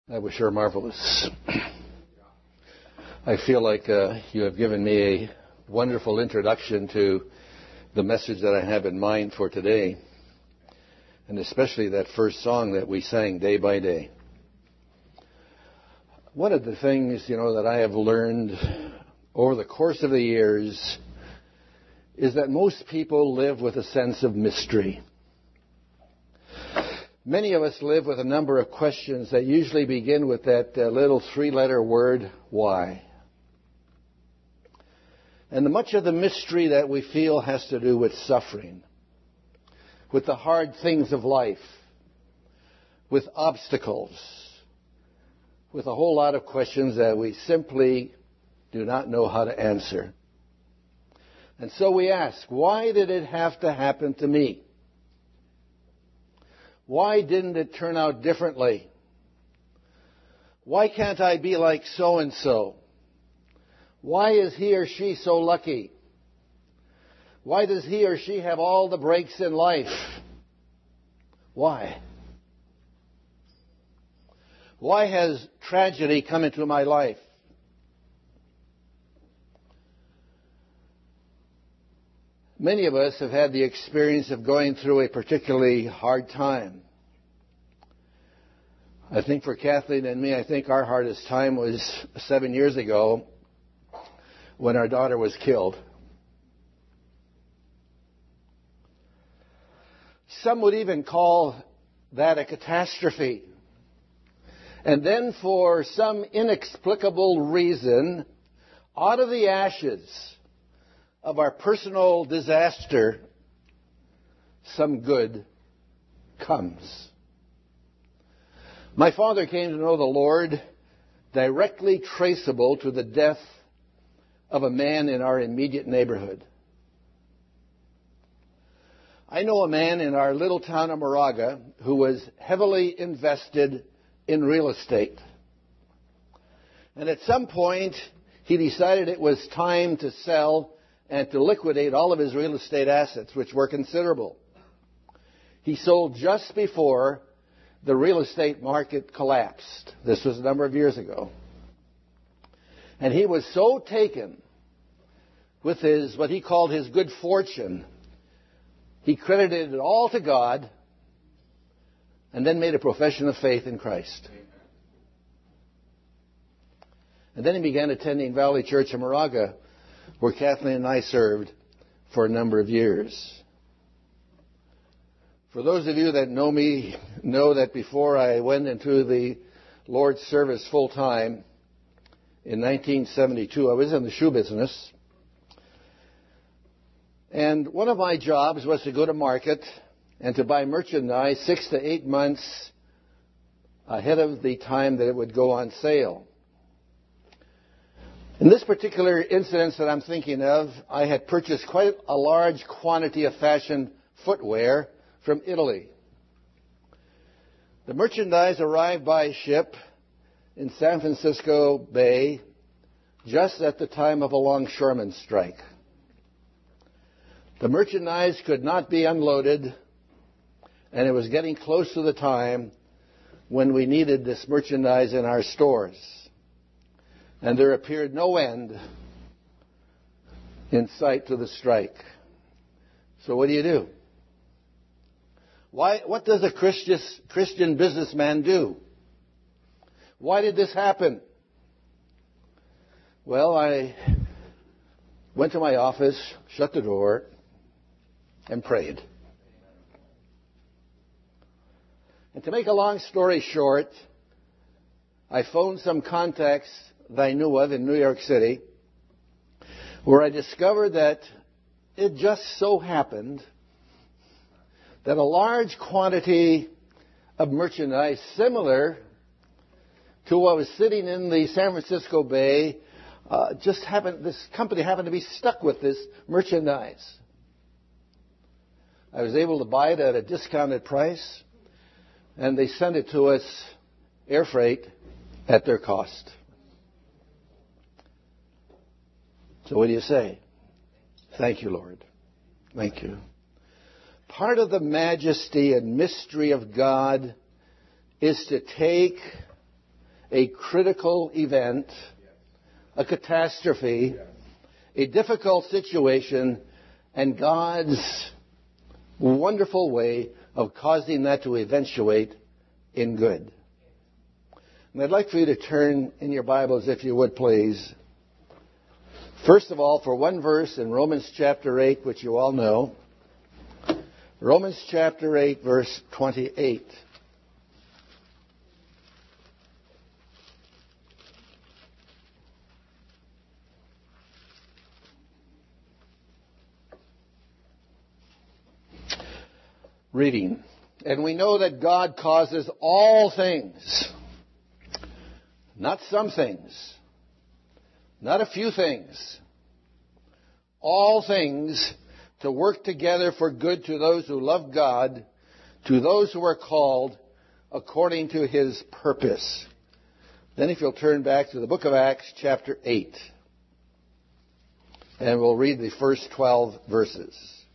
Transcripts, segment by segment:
That was sure marvelous. I feel like you have given me a wonderful introduction to the message that I have in mind for today, and especially that first song that we sang, Day by Day. One of the things, that I have learned over the course of the years is that most people live with a sense of mystery. Many of us live with a number of questions that usually begin with that little three-letter word, why? And much of the mystery that we feel has to do with suffering, with the hard things of life, with obstacles, with a whole lot of questions that we simply do not know how to answer. And so we ask, why did it have to happen to me? Why didn't it turn out differently? Why can't I be like so-and-so? Why is he or she so lucky? Why does he or she have all the breaks in life? Why? Why has tragedy come into my life? Many of us have had the experience of going through a particularly hard time. I think for Kathleen and me, our hardest time was 7 years ago when our daughter was killed. Some would even call that a catastrophe. And then for some inexplicable reason, out of the ashes of our personal disaster, some good comes. My father came to know the Lord directly traceable to the death of a man in our immediate neighborhood. I know a man in our little town of Moraga who was heavily invested in real estate. And at some point, he decided it was time to sell and to liquidate all of his real estate assets, which were considerable. He sold just before the real estate market collapsed. This was a number of years ago. And he was so taken with what he called his good fortune, he credited it all to God and then made a profession of faith in Christ. And then he began attending Valley Church in Moraga, where Kathleen and I served for a number of years. For those of you that know me, know that before I went into the Lord's service full time in 1972, I was in the shoe business. And one of my jobs was to go to market and to buy merchandise 6 to 8 months ahead of the time that it would go on sale. In this particular incident that I'm thinking of, I had purchased quite a large quantity of fashion footwear from Italy. The merchandise arrived by ship in San Francisco Bay just at the time of a longshoreman strike. The merchandise could not be unloaded, and it was getting close to the time when we needed this merchandise in our stores. And there appeared no end in sight to the strike. So what do? What does a Christian businessman do? Why did this happen? Well, I went to my office, shut the door, and prayed. And to make a long story short, I phoned some contacts that I knew of in New York City, where I discovered that it just so happened that a large quantity of merchandise similar to what was sitting in the San Francisco Bay, this company happened to be stuck with this merchandise. I was able to buy it at a discounted price, and they sent it to us air freight at their cost. So what do you say? Thank you, Lord. Thank you. Part of the majesty and mystery of God is to take a critical event, a catastrophe, a difficult situation, and God's wonderful way of causing that to eventuate in good. And I'd like for you to turn in your Bibles, if you would please, first of all, for one verse in Romans chapter 8, which you all know. Romans chapter 8, verse 28. Reading. And we know that God causes all things, not some things, not a few things, all things to work together for good to those who love God, to those who are called according to His purpose. Then if you'll turn back to the book of Acts chapter 8, and we'll read the first 12 verses.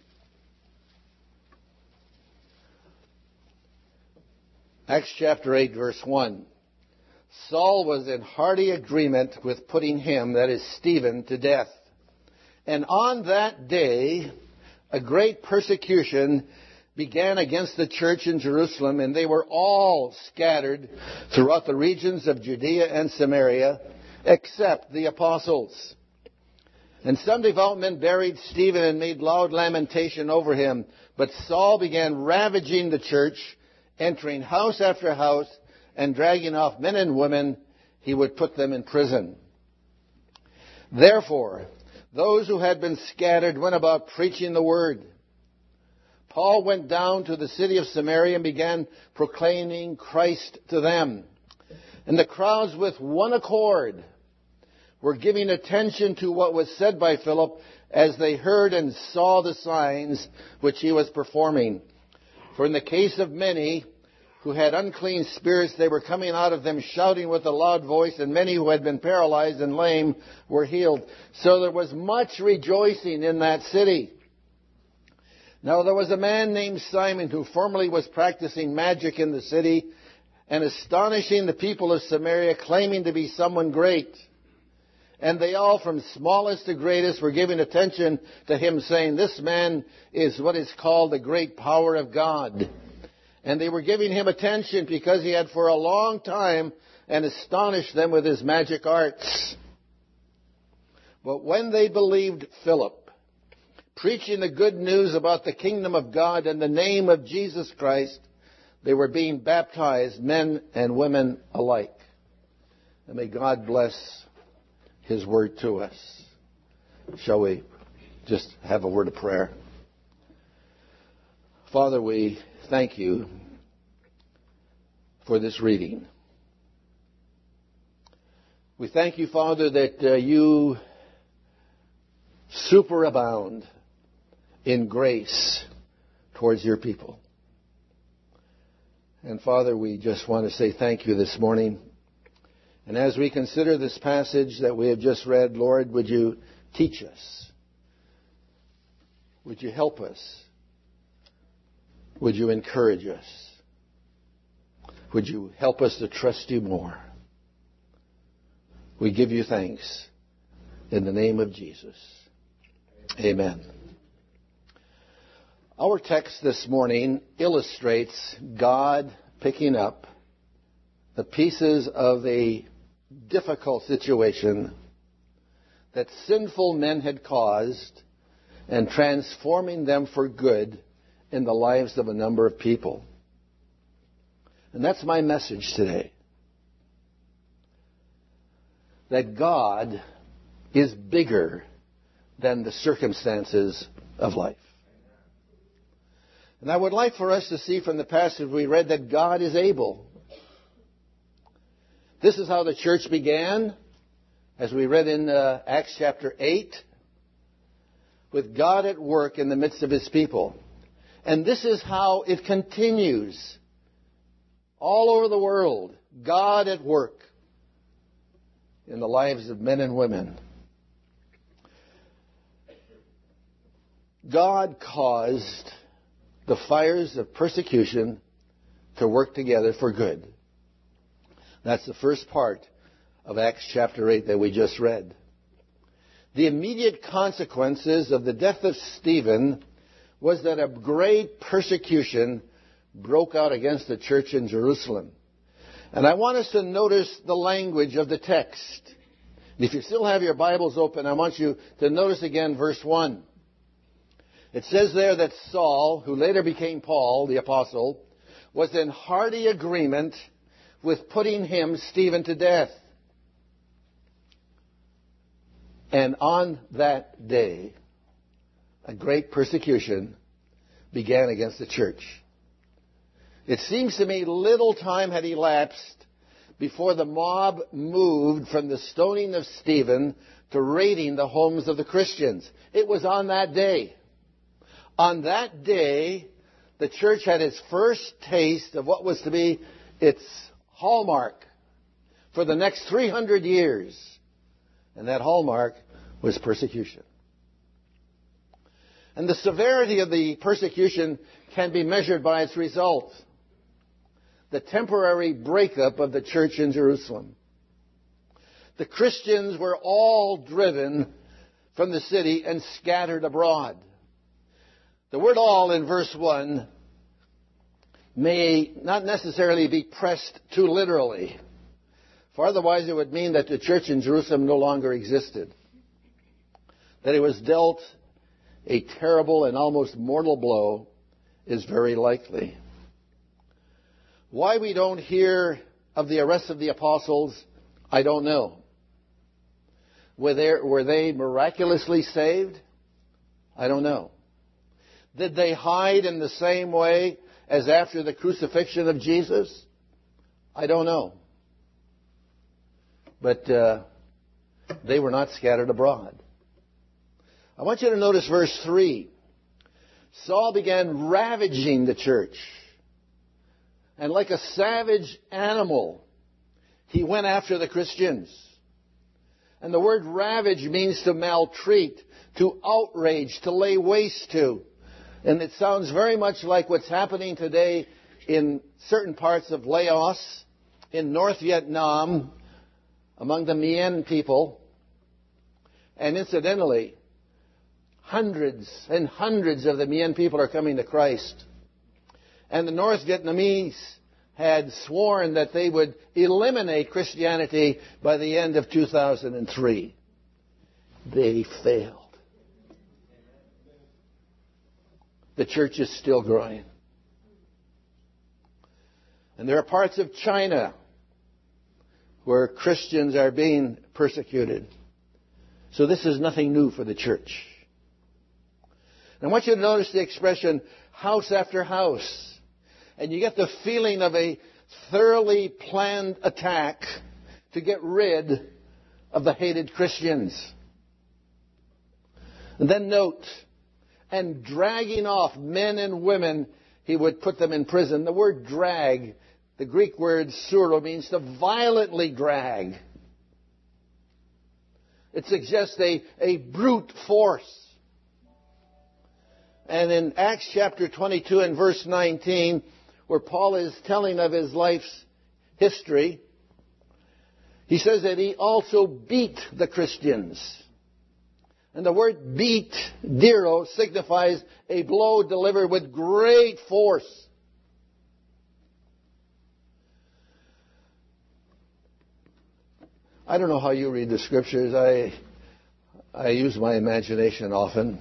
Acts chapter 8, verse 1. Saul was in hearty agreement with putting him, that is Stephen, to death. And on that day, a great persecution began against the church in Jerusalem, and they were all scattered throughout the regions of Judea and Samaria, except the apostles. And some devout men buried Stephen and made loud lamentation over him. But Saul began ravaging the church, entering house after house, and dragging off men and women. He would put them in prison. Therefore, those who had been scattered went about preaching the word. Paul went down to the city of Samaria and began proclaiming Christ to them. And the crowds with one accord were giving attention to what was said by Philip as they heard and saw the signs which he was performing. For in the case of many who had unclean spirits, they were coming out of them shouting with a loud voice, and many who had been paralyzed and lame were healed. So there was much rejoicing in that city. Now there was a man named Simon who formerly was practicing magic in the city and astonishing the people of Samaria, claiming to be someone great. And they all, from smallest to greatest, were giving attention to him, saying, "This man is what is called the great power of God." And they were giving him attention because he had for a long time and astonished them with his magic arts. But when they believed Philip, preaching the good news about the kingdom of God and the name of Jesus Christ, they were being baptized, men and women alike. And may God bless His word to us. Shall we just have a word of prayer? Father, we thank you for this reading. We thank you, Father, that you superabound in grace towards your people. And Father, we just want to say thank you this morning. And as we consider this passage that we have just read, Lord, would you teach us? Would you help us? Would you encourage us? Would you help us to trust you more? We give you thanks in the name of Jesus. Amen. Our text this morning illustrates God picking up the pieces of a difficult situation that sinful men had caused and transforming them for good in the lives of a number of people. And that's my message today. That God is bigger than the circumstances of life. And I would like for us to see from the passage we read that God is able. This is how the church began, as we read in Acts chapter 8, with God at work in the midst of His people. And this is how it continues all over the world. God at work in the lives of men and women. God caused the fires of persecution to work together for good. That's the first part of Acts chapter 8 that we just read. The immediate consequences of the death of Stephen was that a great persecution broke out against the church in Jerusalem. And I want us to notice the language of the text. If you still have your Bibles open, I want you to notice again verse 1. It says there that Saul, who later became Paul, the apostle, was in hearty agreement with putting him, Stephen, to death. And on that day, a great persecution began against the church. It seems to me little time had elapsed before the mob moved from the stoning of Stephen to raiding the homes of the Christians. It was on that day. On that day, the church had its first taste of what was to be its hallmark for the next 300 years. And that hallmark was persecution. And the severity of the persecution can be measured by its result. The temporary breakup of the church in Jerusalem. The Christians were all driven from the city and scattered abroad. The word all in verse 1 may not necessarily be pressed too literally, for otherwise it would mean that the church in Jerusalem no longer existed. That it was dealt a terrible and almost mortal blow is very likely. Why we don't hear of the arrest of the apostles, I don't know. Were they miraculously saved? I don't know. Did they hide in the same way as after the crucifixion of Jesus? I don't know. But they were not scattered abroad. I want you to notice verse 3. Saul began ravaging the church. And like a savage animal, he went after the Christians. And the word ravage means to maltreat, to outrage, to lay waste to. And it sounds very much like what's happening today in certain parts of Laos, in North Vietnam, among the Mien people. And incidentally, hundreds and hundreds of the Mien people are coming to Christ. And the North Vietnamese had sworn that they would eliminate Christianity by the end of 2003. They failed. The church is still growing. And there are parts of China where Christians are being persecuted. So this is nothing new for the church. And I want you to notice the expression, house after house. And you get the feeling of a thoroughly planned attack to get rid of the hated Christians. And then note, and dragging off men and women, he would put them in prison. The word drag, the Greek word suro, means to violently drag. It suggests a brute force. And in Acts chapter 22 and verse 19, where Paul is telling of his life's history, he says that he also beat the Christians. And the word beat, diro, signifies a blow delivered with great force. I don't know how you read the scriptures. I use my imagination often.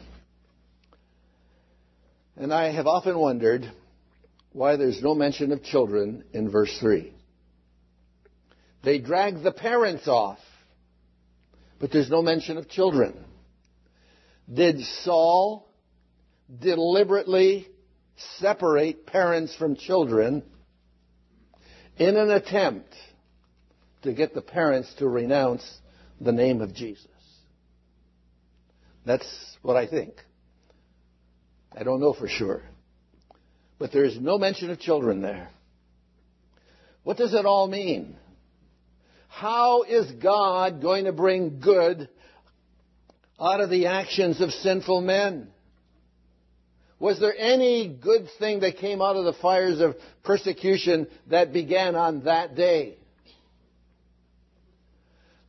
And I have often wondered why there's no mention of children in verse 3. They drag the parents off, but there's no mention of children. Did Saul deliberately separate parents from children in an attempt to get the parents to renounce the name of Jesus? That's what I think. I don't know for sure. But there is no mention of children there. What does it all mean? How is God going to bring good out of the actions of sinful men? Was there any good thing that came out of the fires of persecution that began on that day?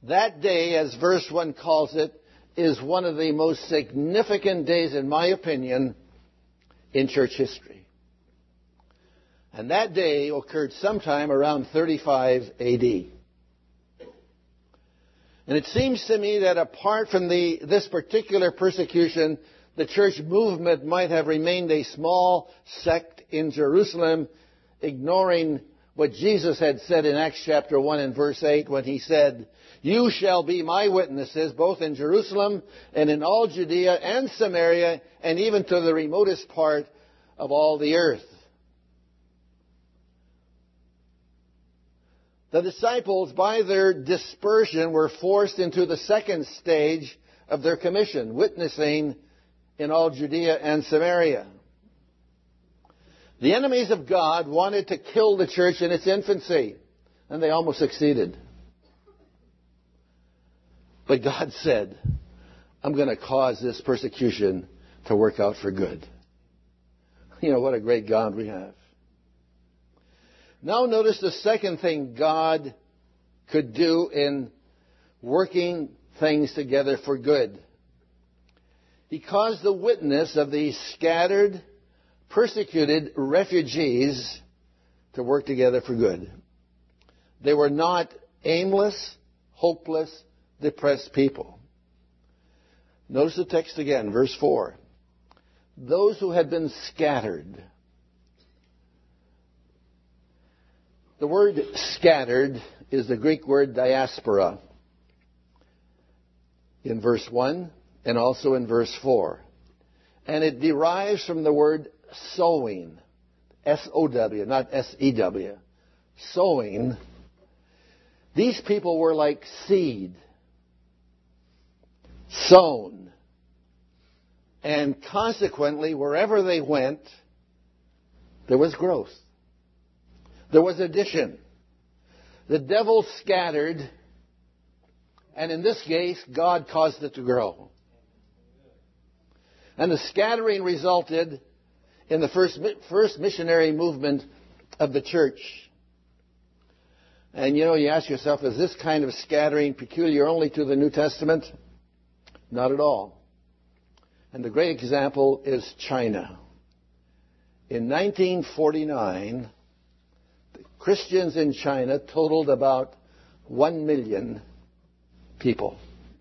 That day, as verse 1 calls it, is one of the most significant days, in my opinion, in church history. And that day occurred sometime around 35 AD. And it seems to me that apart from this particular persecution, the church movement might have remained a small sect in Jerusalem, ignoring what Jesus had said in Acts chapter 1 and verse 8 when he said, "You shall be my witnesses both in Jerusalem and in all Judea and Samaria and even to the remotest part of all the earth." The disciples, by their dispersion, were forced into the second stage of their commission, witnessing in all Judea and Samaria. The enemies of God wanted to kill the church in its infancy, and they almost succeeded. But God said, "I'm going to cause this persecution to work out for good." You know, what a great God we have. Now notice the second thing God could do in working things together for good. He caused the witness of these scattered, persecuted refugees to work together for good. They were not aimless, hopeless, depressed people. Notice the text again, verse 4. Those who had been scattered. The word scattered is the Greek word diaspora in verse 1 and also in verse 4. And it derives from the word sowing, S-O-W, not S-E-W. Sowing. These people were like seed, sown. And consequently, wherever they went, there was growth. There was addition. The devil scattered, and in this case, God caused it to grow. And the scattering resulted in the first missionary movement of the church. And you know, you ask yourself, is this kind of scattering peculiar only to the New Testament? Not at all. And the great example is China. In 1949, Christians in China totaled about 1 million people.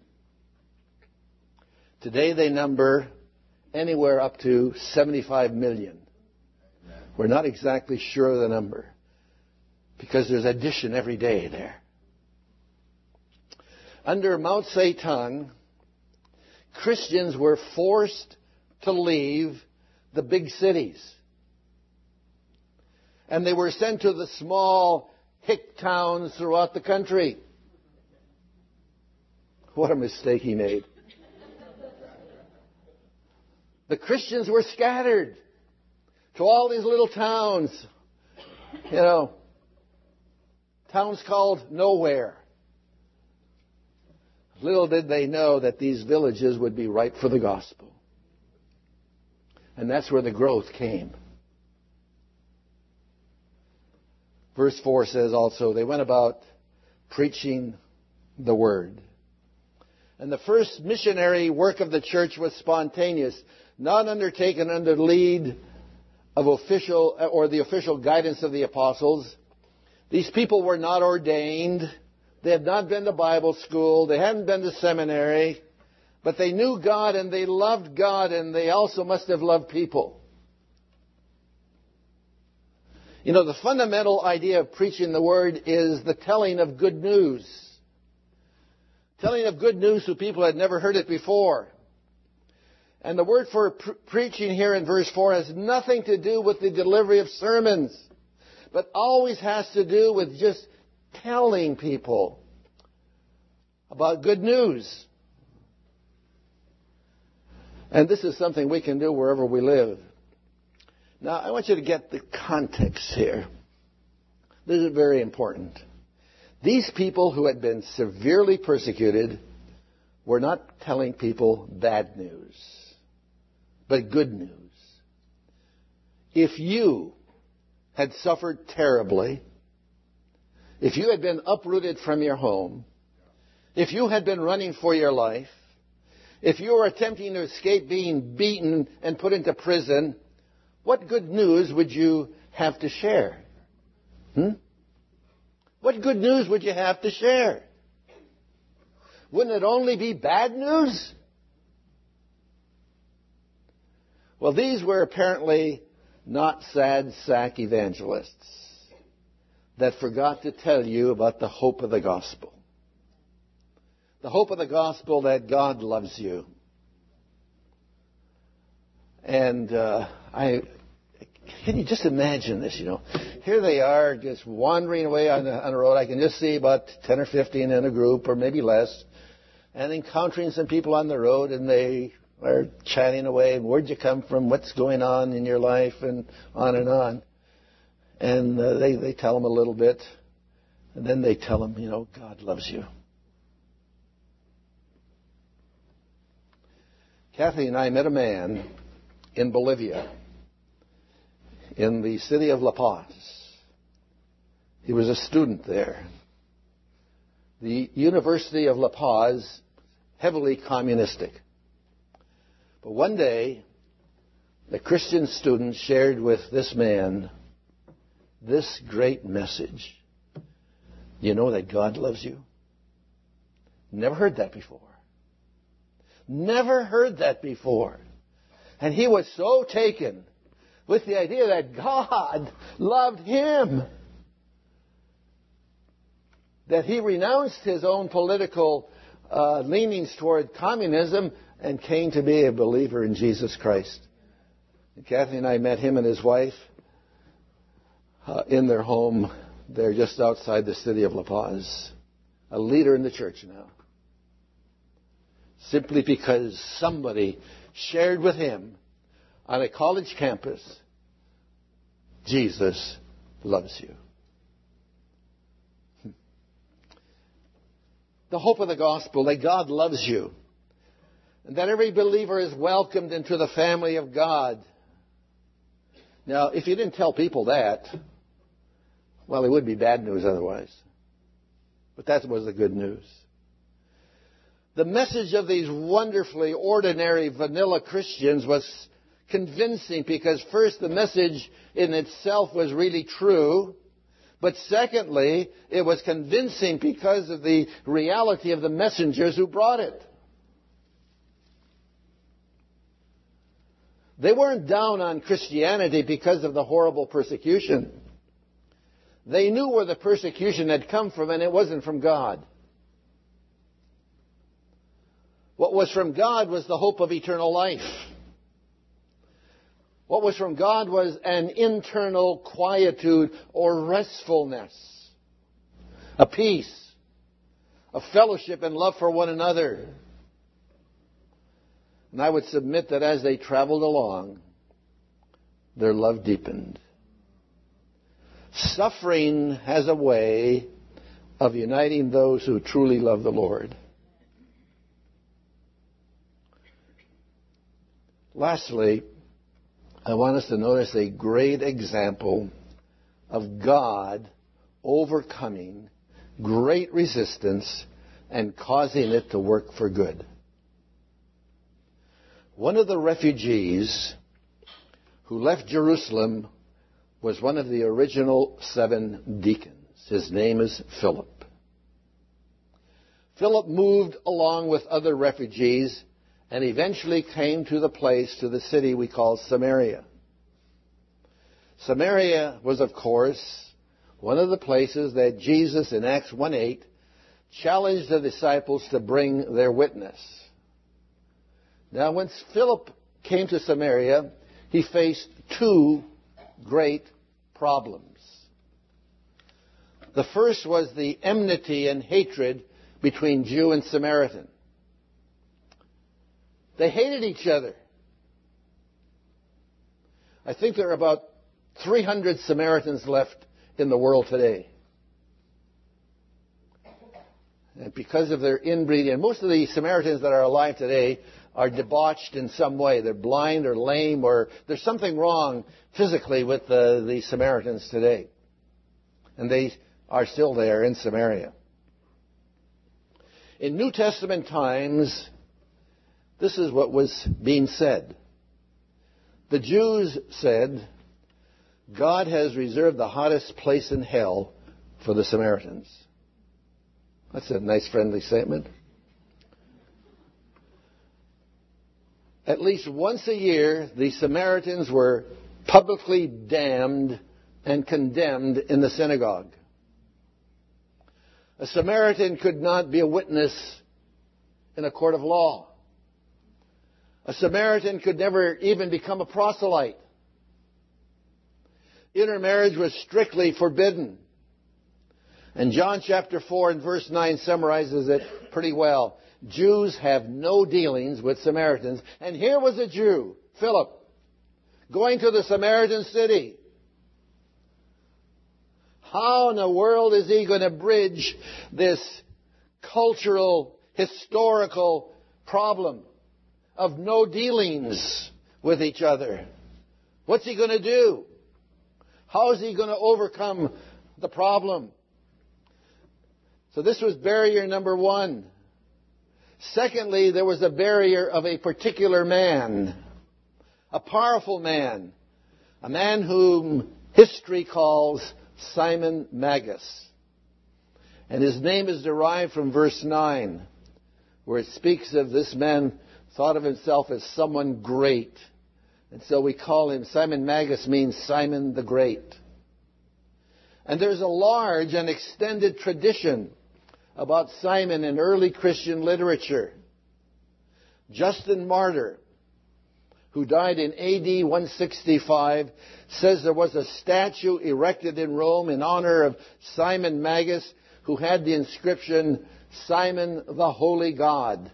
Today they number anywhere up to 75 million. We're not exactly sure of the number because there's addition every day there. Under Mao Zedong, Christians were forced to leave the big cities. And they were sent to the small hick towns throughout the country. What a mistake he made. The Christians were scattered to all these little towns. You know, towns called nowhere. Little did they know that these villages would be ripe for the gospel. And that's where the growth came. Verse 4 says also, they went about preaching the word. And the first missionary work of the church was spontaneous, not undertaken under the lead of the official guidance of the apostles. These people were not ordained. They had not been to Bible school. They hadn't been to seminary. But they knew God and they loved God, and they also must have loved people. You know, the fundamental idea of preaching the word is the telling of good news. Telling of good news to people who had never heard it before. And the word for preaching here in verse 4 has nothing to do with the delivery of sermons, but always has to do with just telling people about good news. And this is something we can do wherever we live. Now, I want you to get the context here. This is very important. These people who had been severely persecuted were not telling people bad news, but good news. If you had suffered terribly, if you had been uprooted from your home, if you had been running for your life, if you were attempting to escape being beaten and put into prison, what good news would you have to share? What good news would you have to share? Wouldn't it only be bad news? Well, these were apparently not sad sack evangelists that forgot to tell you about the hope of the gospel. The hope of the gospel that God loves you. And can you just imagine this, Here they are just wandering away on the road. I can just see about 10 or 15 in a group, or maybe less, and encountering some people on the road, and they are chatting away. Where'd you come from? What's going on in your life? And on and on. And they tell them a little bit. And then they tell them, God loves you. Kathy and I met a man in Bolivia, in the city of La Paz. He was a student there. The University of La Paz, heavily communistic. But one day, the Christian student shared with this man this great message. You know that God loves you? Never heard that before. Never heard that before. And he was so taken with the idea that God loved him that he renounced his own political leanings toward communism and came to be a believer in Jesus Christ. And Kathy and I met him and his wife in their home there just outside the city of La Paz. A leader in the church now. Simply because somebody shared with him on a college campus, Jesus loves you. The hope of the gospel that God loves you. And that every believer is welcomed into the family of God. Now, if you didn't tell people that, well, it would be bad news otherwise. But that was the good news. The message of these wonderfully ordinary vanilla Christians was convincing because first, the message in itself was really true. But secondly, it was convincing because of the reality of the messengers who brought it. They weren't down on Christianity because of the horrible persecution. They knew where the persecution had come from, and it wasn't from God. What was from God was the hope of eternal life. What was from God was an internal quietude or restfulness, a peace, a fellowship and love for one another. And I would submit that as they traveled along, their love deepened. Suffering has a way of uniting those who truly love the Lord. Lastly, I want us to notice a great example of God overcoming great resistance and causing it to work for good. One of the refugees who left Jerusalem was one of the original 7 deacons. His name is Philip. Philip moved along with other refugees and eventually came to the city we call Samaria. Samaria was, of course, one of the places that Jesus in Acts 1:8 challenged the disciples to bring their witness. Now, when Philip came to Samaria, he faced 2 great problems. The first was the enmity and hatred between Jew and Samaritan. They hated each other. I think there are about 300 Samaritans left in the world today. And because of their inbreeding, and most of the Samaritans that are alive today are debauched in some way. They're blind or lame, or there's something wrong physically with the Samaritans today. And they are still there in Samaria. In New Testament times, this is what was being said. The Jews said, God has reserved the hottest place in hell for the Samaritans. That's a nice, friendly statement. At least once a year, the Samaritans were publicly damned and condemned in the synagogue. A Samaritan could not be a witness in a court of law. A Samaritan could never even become a proselyte. Intermarriage was strictly forbidden. And John chapter 4 and verse 9 summarizes it pretty well. Jews have no dealings with Samaritans. And here was a Jew, Philip, going to the Samaritan city. How in the world is he going to bridge this cultural, historical problem of no dealings with each other? What's he going to do? How is he going to overcome the problem? So this was barrier number one. Secondly, there was a barrier of a particular man, a powerful man, a man whom history calls Simon Magus. And his name is derived from verse 9, where it speaks of this man thought of himself as someone great. And so we call him, Simon Magus means Simon the Great. And there's a large and extended tradition about Simon in early Christian literature. Justin Martyr, who died in AD 165, says there was a statue erected in Rome in honor of Simon Magus, who had the inscription, Simon the Holy God.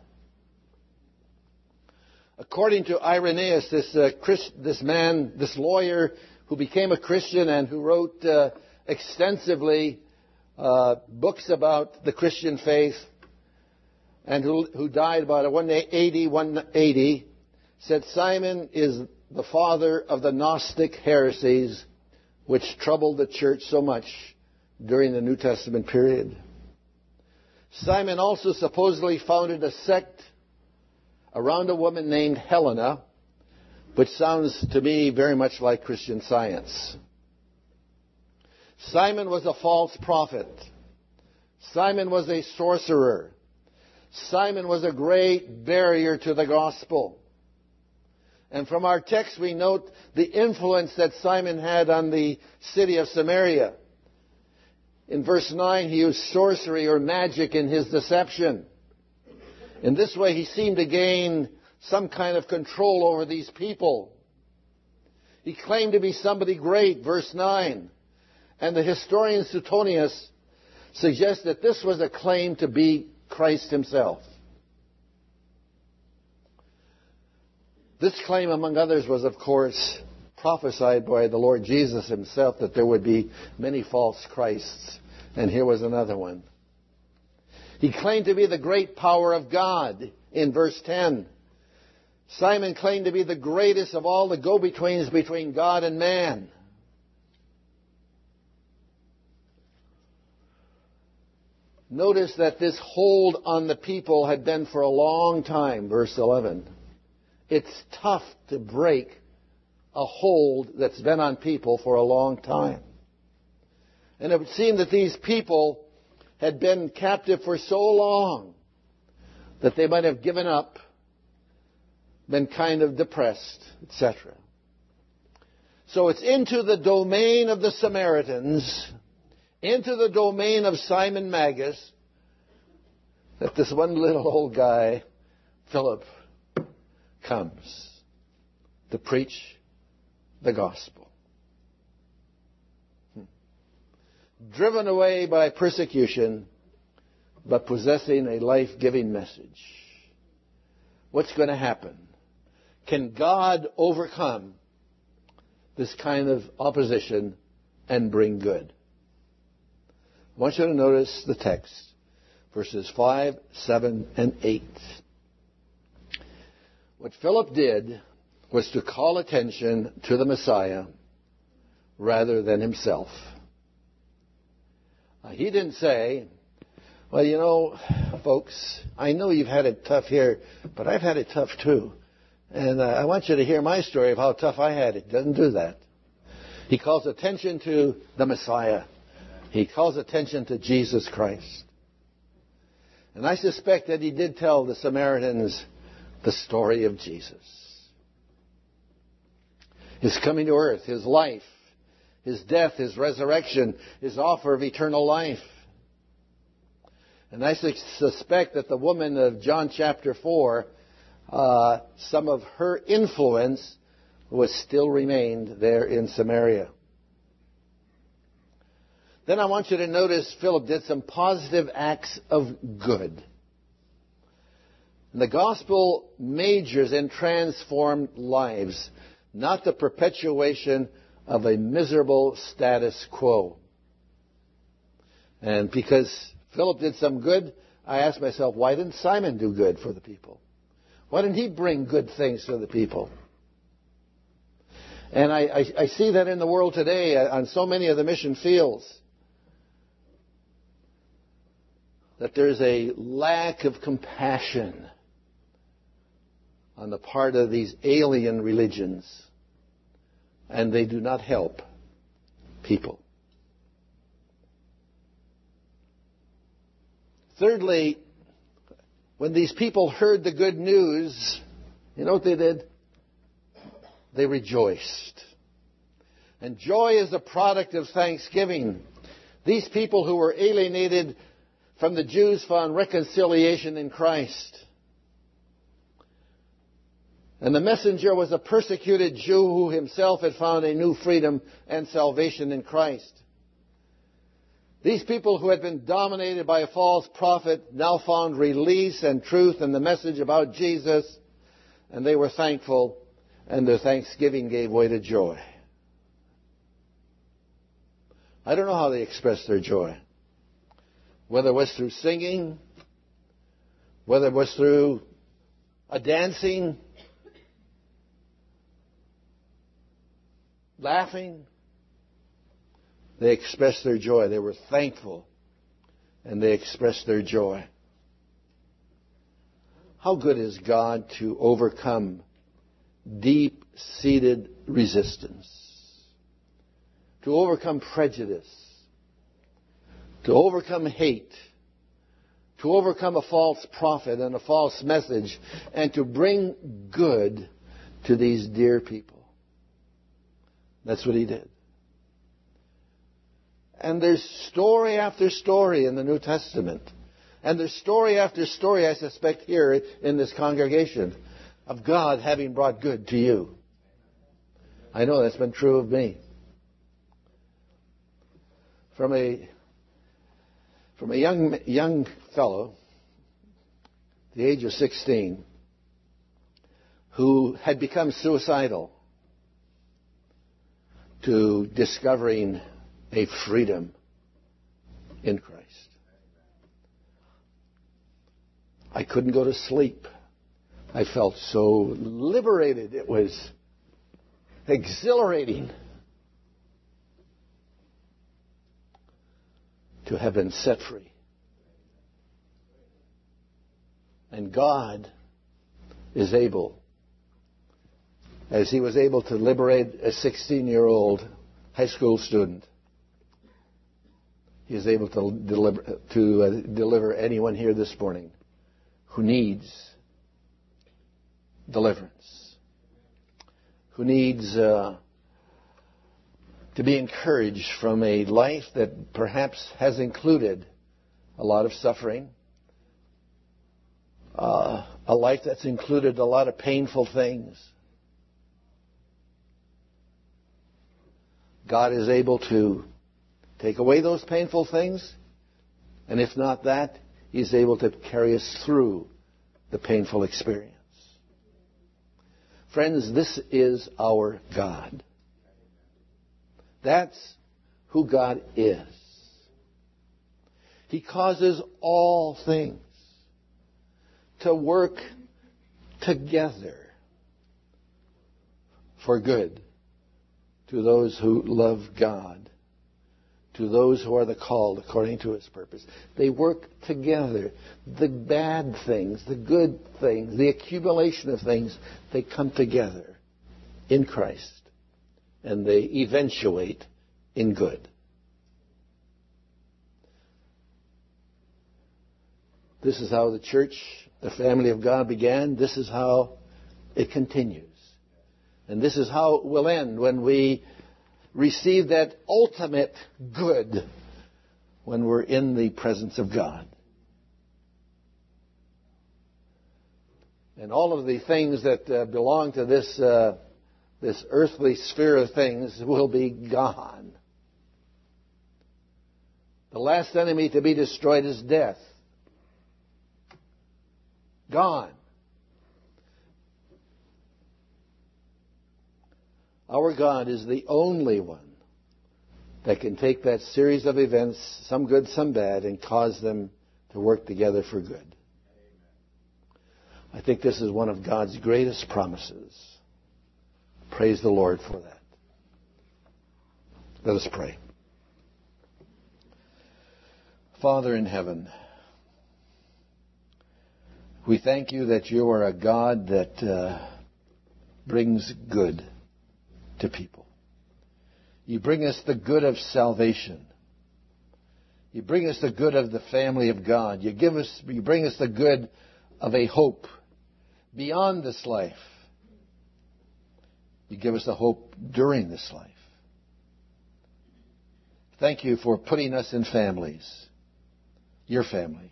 According to Irenaeus, this man, this lawyer who became a Christian and who wrote extensively books about the Christian faith, and who died about AD 180, said Simon is the father of the Gnostic heresies which troubled the church so much during the New Testament period. Simon also supposedly founded a sect around a woman named Helena, which sounds to me very much like Christian Science. Simon was a false prophet. Simon was a sorcerer. Simon was a great barrier to the gospel. And from our text we note the influence that Simon had on the city of Samaria. In verse 9 he used sorcery or magic in his deception. In this way he seemed to gain some kind of control over these people. He claimed to be somebody great, verse 9. And the historian Suetonius suggests that this was a claim to be Christ himself. This claim, among others, was, of course, prophesied by the Lord Jesus himself, that there would be many false Christs. And here was another one. He claimed to be the great power of God in verse 10. Simon claimed to be the greatest of all the go-betweens between God and man. Notice that this hold on the people had been for a long time, verse 11. It's tough to break a hold that's been on people for a long time. And it would seem that these people had been captive for so long that they might have given up, been kind of depressed, etc. So it's into the domain of the Samaritans, into the domain of Simon Magus, that this one little old guy, Philip, comes to preach the gospel. Driven away by persecution, but possessing a life-giving message. What's going to happen? Can God overcome this kind of opposition and bring good? I want you to notice the text, verses 5, 7, and 8. What Philip did was to call attention to the Messiah rather than himself. He didn't say, well, you know, folks, I know you've had it tough here, but I've had it tough too. And I want you to hear my story of how tough I had it. Doesn't do that. He calls attention to the Messiah. He calls attention to Jesus Christ. And I suspect that he did tell the Samaritans the story of Jesus. His coming to earth, his life, his death, his resurrection, his offer of eternal life. And I suspect that the woman of John chapter 4, some of her influence was still remained there in Samaria. Then I want you to notice Philip did some positive acts of good. And the gospel majors in transformed lives, not the perpetuation of a miserable status quo. And because Philip did some good, I asked myself, why didn't Simon do good for the people? Why didn't he bring good things to the people? And I see that in the world today on so many of the mission fields, that there's a lack of compassion on the part of these alien religions, and they do not help people. Thirdly, when these people heard the good news, you know what they did? They rejoiced. And joy is a product of thanksgiving. These people who were alienated from the Jews found reconciliation in Christ. And the messenger was a persecuted Jew who himself had found a new freedom and salvation in Christ. These people who had been dominated by a false prophet now found release and truth in the message about Jesus, and they were thankful, and their thanksgiving gave way to joy. I don't know how they expressed their joy. Whether it was through singing, whether it was through a dancing, laughing, they expressed their joy. They were thankful, and they expressed their joy. How good is God to overcome deep-seated resistance, to overcome prejudice, to overcome hate, to overcome a false prophet and a false message, and to bring good to these dear people. That's what he did. And there's story after story in the New Testament. And there's story after story, I suspect, here in this congregation of God having brought good to you. I know that's been true of me. From a young fellow, the age of 16, who had become suicidal, to discovering a freedom in Christ. I couldn't go to sleep. I felt so liberated. It was exhilarating to have been set free. And God is able, as he was able to liberate a 16-year-old high school student, he is able to deliver anyone here this morning who needs deliverance, who needs to be encouraged from a life that perhaps has included a lot of suffering, a life that's included a lot of painful things. God is able to take away those painful things, and if not that, he's able to carry us through the painful experience. Friends, this is our God. That's who God is. He causes all things to work together for good to those who love God, to those who are the called according to His purpose. They work together. The bad things, the good things, the accumulation of things, they come together in Christ. And they eventuate in good. This is how the church, the family of God began. This is how it continues. And this is how it will end when we receive that ultimate good when we're in the presence of God. And all of the things that belong to this earthly sphere of things will be gone. The last enemy to be destroyed is death. Gone. Our God is the only one that can take that series of events, some good, some bad, and cause them to work together for good. I think this is one of God's greatest promises. Praise the Lord for that. Let us pray. Father in heaven, we thank you that you are a God that brings good to people. You bring us the good of salvation. You bring us the good of the family of God. You bring us the good of a hope beyond this life. You give us the hope during this life. Thank you for putting us in families. Your family.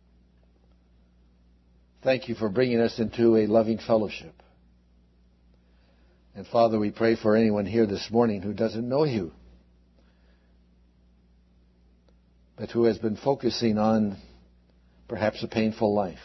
Thank you for bringing us into a loving fellowship. And Father, we pray for anyone here this morning who doesn't know you, but who has been focusing on perhaps a painful life.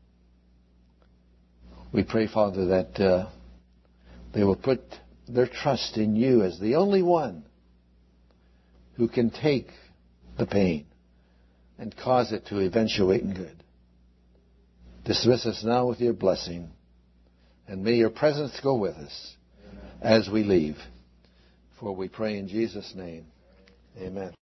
We pray, Father, that they will put their trust in you as the only one who can take the pain and cause it to eventuate in good. Dismiss us now with your blessing, and may your presence go with us as we leave. For we pray in Jesus' name. Amen.